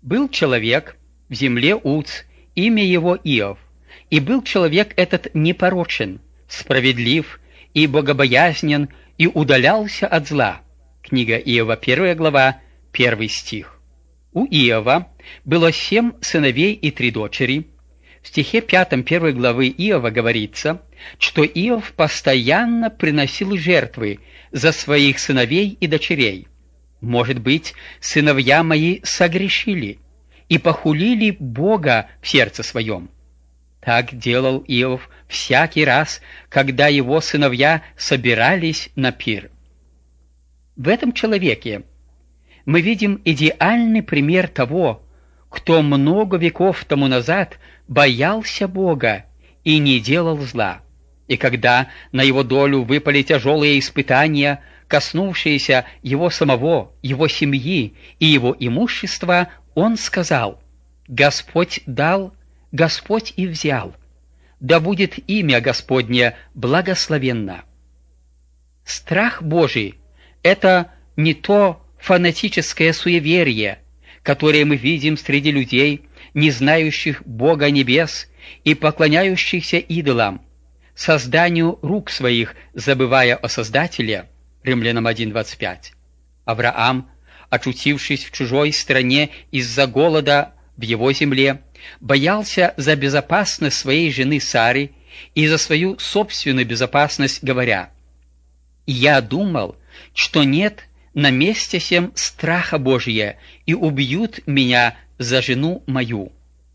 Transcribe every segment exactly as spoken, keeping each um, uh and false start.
Был человек в земле Уц, имя его Иов, и был человек этот непорочен, справедлив и богобоязнен, и удалялся от зла. Книга Иова, первая глава, первый стих. У Иова было семь сыновей и три дочери. В стихе пятом первой главы Иова говорится, что Иов постоянно приносил жертвы за своих сыновей и дочерей. Может быть, сыновья мои согрешили и похулили Бога в сердце своем. Так делал Иов всякий раз, когда его сыновья собирались на пир. В этом человеке мы видим идеальный пример того, кто много веков тому назад боялся Бога и не делал зла. И когда на его долю выпали тяжелые испытания, коснувшиеся его самого, его семьи и его имущества, он сказал: «Господь дал, Господь и взял, да будет имя Господне благословенно». Страх Божий — это не то фанатическое суеверие, которое мы видим среди людей, не знающих Бога небес и поклоняющихся идолам, созданию рук своих, забывая о Создателе. Римлянам один двадцать пять. Авраам, очутившись в чужой стране из-за голода в его земле, боялся за безопасность своей жены Сары и за свою собственную безопасность, говоря: «Я думал, что нет на месте сем страха Божия, и убьют меня за жену мою».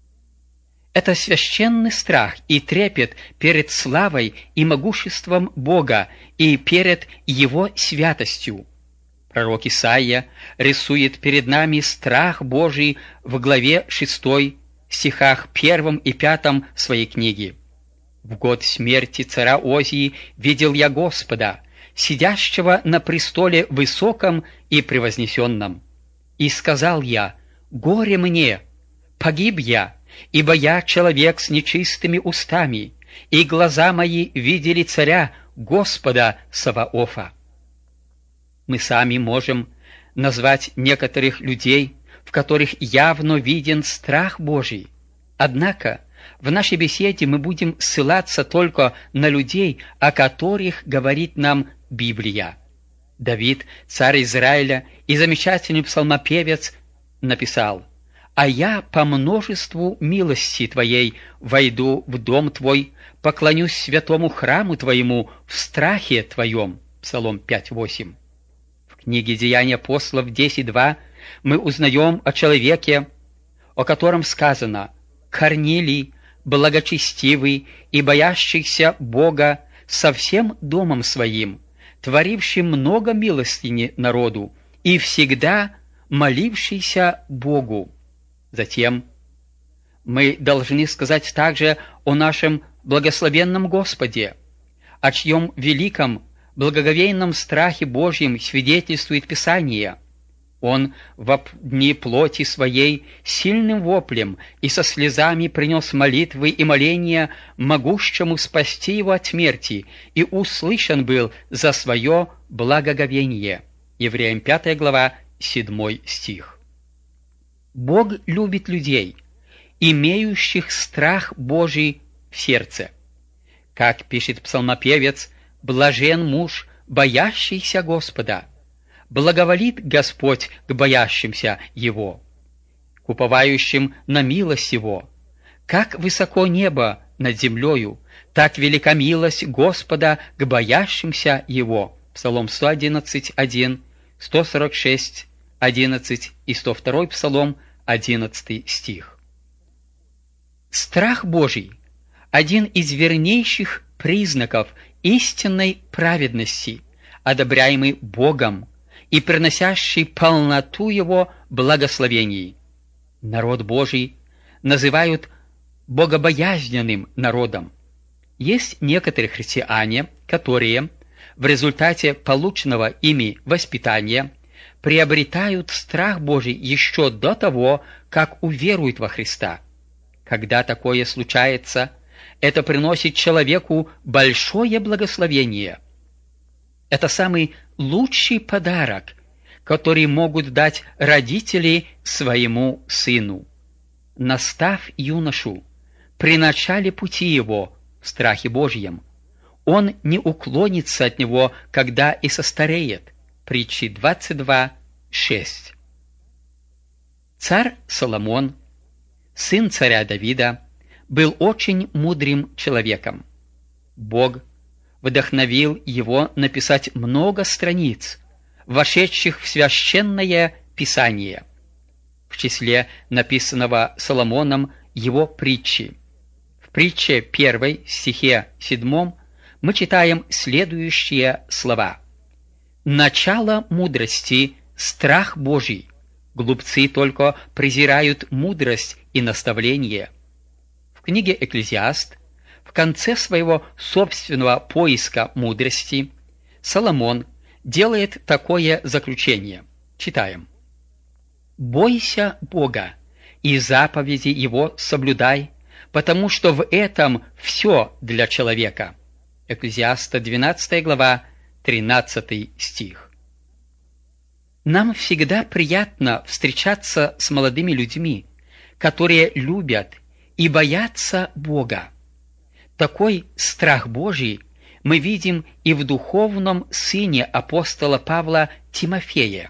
Это священный страх и трепет перед славой и могуществом Бога и перед Его святостью. Пророк Исаия рисует перед нами страх Божий в главе шестой, стихах первом и пятом своей книги. «В год смерти царя Озии видел я Господа, сидящего на престоле высоком и превознесенном. И сказал я: горе мне, погиб я, ибо я человек с нечистыми устами, и глаза мои видели царя, Господа Саваофа». Мы сами можем назвать некоторых людей, в которых явно виден страх Божий. Однако в нашей беседе мы будем ссылаться только на людей, о которых говорит нам Библия. Давид, царь Израиля и замечательный псалмопевец, написал: «А я по множеству милости Твоей войду в дом Твой, поклонюсь святому храму Твоему в страхе Твоем». Псалом пять восемь. В книге «Деяния апостолов» десять два мы узнаем о человеке, о котором сказано: «Корнилий, благочестивый и боящийся Бога со всем домом своим, творивший много милостыни народу и всегда молившийся Богу». Затем мы должны сказать также о нашем благословенном Господе, о чьем великом благоговейном страхе Божьем свидетельствует Писание. Он в дни плоти своей сильным воплем и со слезами принес молитвы и моления могущему спасти его от смерти, и услышан был за свое благоговение. Евреям пятая глава, седьмой стих. Бог любит людей, имеющих страх Божий в сердце. Как пишет псалмопевец: «Блажен муж, боящийся Господа, благоволит Господь к боящимся Его, к уповающим на милость Его. Как высоко небо над землею, так велика милость Господа к боящимся Его». Псалом сто одиннадцать, один, сто сорок шесть, одиннадцать и сто второй Псалом, одиннадцатый стих. Страх Божий – один из вернейших признаков истинной праведности, одобряемый Богом и приносящий полноту Его благословений. Народ Божий называют богобоязненным народом. Есть некоторые христиане, которые в результате полученного ими воспитания приобретают страх Божий еще до того, как уверуют во Христа. Когда такое случается, это приносит человеку большое благословение. Это самый лучший подарок, который могут дать родители своему сыну. Настав юношу при начале пути его в страхе Божьем, он не уклонится от него, когда и состареет. Притчи двадцать два, шесть. Царь Соломон, сын царя Давида, был очень мудрым человеком. Бог вдохновил его написать много страниц, вошедших в священное Писание. В числе написанного Соломоном его притчи. В притче первой, стихе седьмом, мы читаем следующие слова. «Начало мудрости – страх Божий. Глупцы только презирают мудрость и наставление». В книге «Экклезиаст» в конце своего собственного поиска мудрости Соломон делает такое заключение. Читаем. «Бойся Бога, и заповеди Его соблюдай, потому что в этом все для человека». Экклезиаста двенадцатая глава, тринадцатый стих. Нам всегда приятно встречаться с молодыми людьми, которые любят и боятся Бога. Такой страх Божий мы видим и в духовном сыне апостола Павла Тимофее.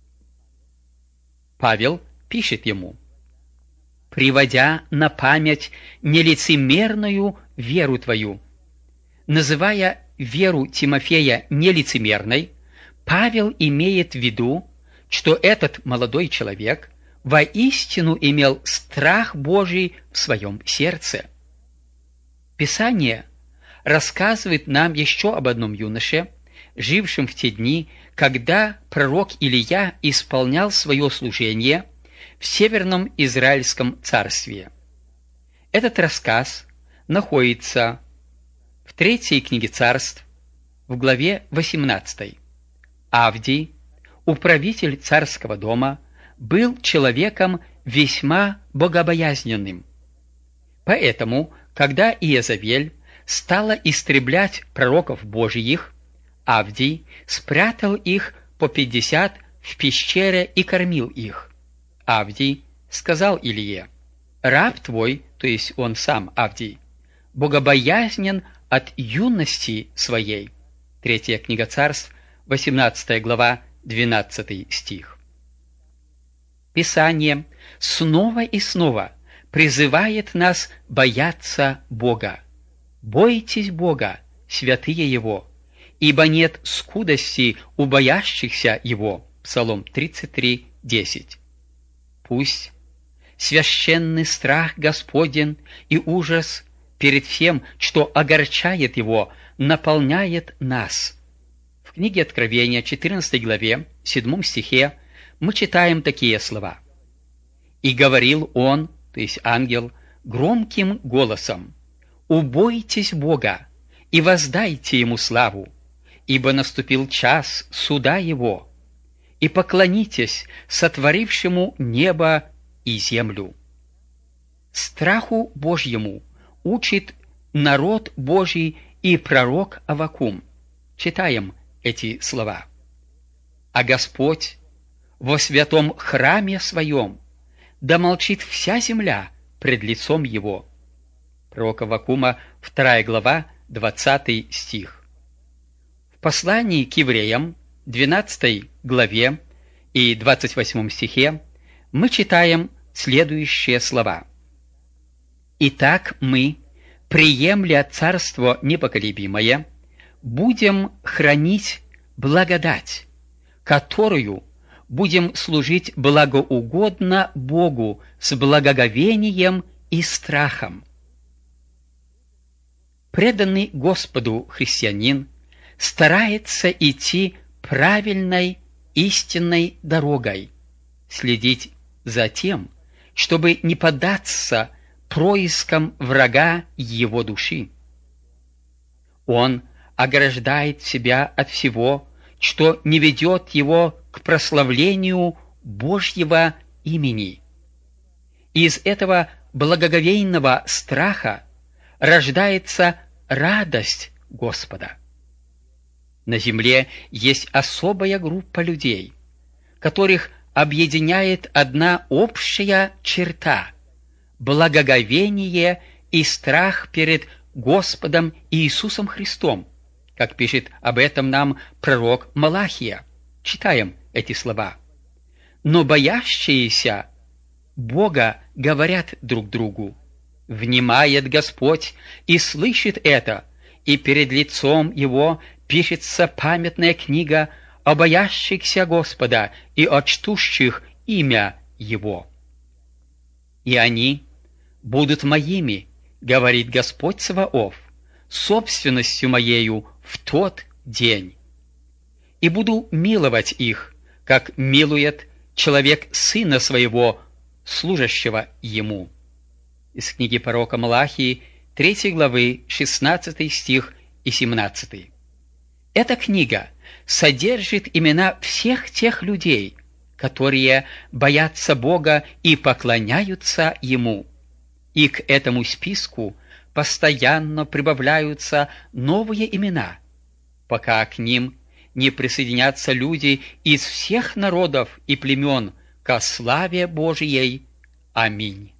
Павел пишет ему: «Приводя на память нелицемерную веру твою». Называя веру Тимофея нелицемерной, Павел имеет в виду, что этот молодой человек воистину имел страх Божий в своем сердце. Писание рассказывает нам еще об одном юноше, жившем в те дни, когда пророк Илия исполнял свое служение в Северном Израильском царстве. Этот рассказ находится в третьей книге Царств, в главе восемнадцатой. Авдий, управитель царского дома, был человеком весьма богобоязненным. Поэтому, когда Иезавель стала истреблять пророков Божиих, Авдий спрятал их по пятьдесят в пещере и кормил их. Авдий сказал Илие: «Раб твой», то есть он сам, Авдий, «богобоязнен от юности своей». Третья книга Царств, восемнадцатая глава, двенадцатый стих. Писание снова и снова призывает нас бояться Бога. «Бойтесь Бога, святые Его, ибо нет скудости у боящихся Его». Псалом тридцать три, десять. Пусть священный страх Господен и ужас перед всем, что огорчает Его, наполняет нас. В книге Откровения, четырнадцатой главе, седьмом стихе, мы читаем такие слова. «И говорил он, то есть ангел, громким голосом: убойтесь Бога и воздайте Ему славу, ибо наступил час суда Его, и поклонитесь сотворившему небо и землю». Страху Божьему учит народ Божий и пророк Аввакум. Читаем эти слова. «А Господь во святом храме своем, да молчит вся земля пред лицом Его». Пророк Аввакума, вторая глава, двадцатый стих. В послании к евреям, двенадцатой главе и двадцать восьмом стихе, мы читаем следующие слова. «Итак мы, приемля царство непоколебимое, будем хранить благодать, которую будем служить благоугодно Богу с благоговением и страхом». Преданный Господу христианин старается идти правильной, истинной дорогой, следить за тем, чтобы не поддаться проискам врага его души. Он ограждает себя от всего, что не ведет его к прославлению Божьего имени. Из этого благоговейного страха рождается радость Господа. На земле есть особая группа людей, которых объединяет одна общая черта – благоговение и страх перед Господом Иисусом Христом, как пишет об этом нам пророк Малахия. Читаем эти слова. «Но боящиеся Бога говорят друг другу: внимает Господь и слышит это, и перед лицом Его пишется памятная книга о боящихся Господа и о чтущих имя Его. И они будут моими, говорит Господь Саваоф, собственностью моею в тот день. И буду миловать их, как милует человек сына своего, служащего ему». Из книги пророка Малахии, третьей главы, шестнадцатый стих и семнадцатый. Эта книга содержит имена всех тех людей, которые боятся Бога и поклоняются Ему. И к этому списку постоянно прибавляются новые имена, пока к ним не присоединятся люди из всех народов и племен ко славе Божией. Аминь.